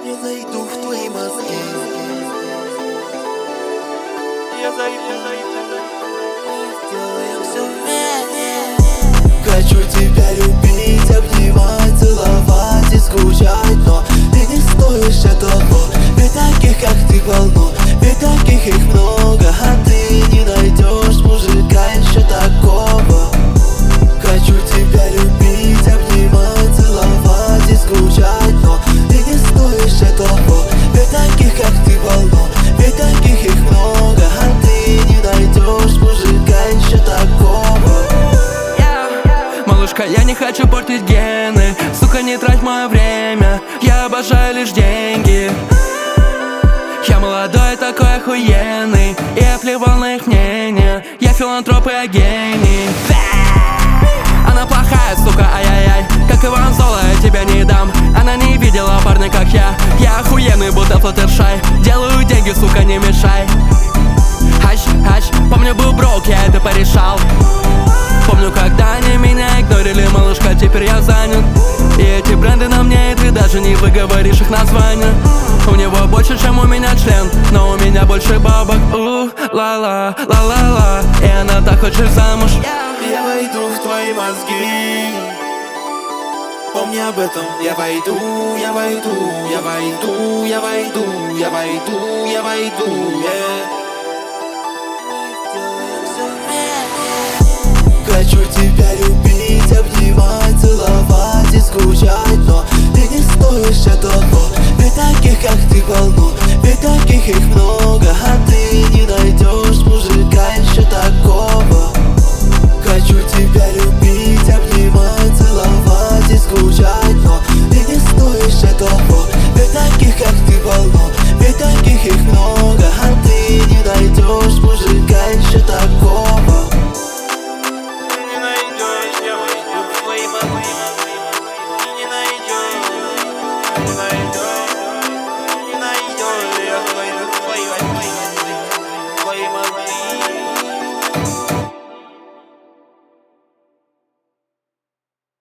Я зайду в твои мозги. Я зайду. Сделаем все вместе. Хочу тебя любить, обнимать, целовать и скучать, но ты не стоишь этого. Ведь таких, как ты, полно, ведь таких их много, а ты не найдешь мужика еще такого. Хочу тебя любить, обнимать, целовать и скучать, но ты не стоишь этого. Ведь таких, как ты, полно, ведь таких их много, а ты не найдешь мужика еще такого. Малышка, я не хочу портить гены, сука, не трать мое время, я обожаю лишь деньги. Я молодой, такой охуенный, и я плевал на их мнение. Я филантроп и я гений. Она плохая, сука, ай-яй-яй, как Иван Золо, я тебя не дам. Она не видела парня, как я охуенный, будто Флаттершай. Делаю деньги, сука, не мешай. Хач, помню, был брок, я это порешал. Помню, когда они меня игнорили, малышка, теперь я занят. И эти бренды на мне, и ты даже не выговоришь их название. У него больше, чем у меня член, но у меня больше бабок. Ла-ла, ла-ла-ла, и она так хочет замуж. Я войду в твои мозги. Помни об этом. Я войду, я войду, я войду, я войду, я войду, я войду, yeah. Хочу тебя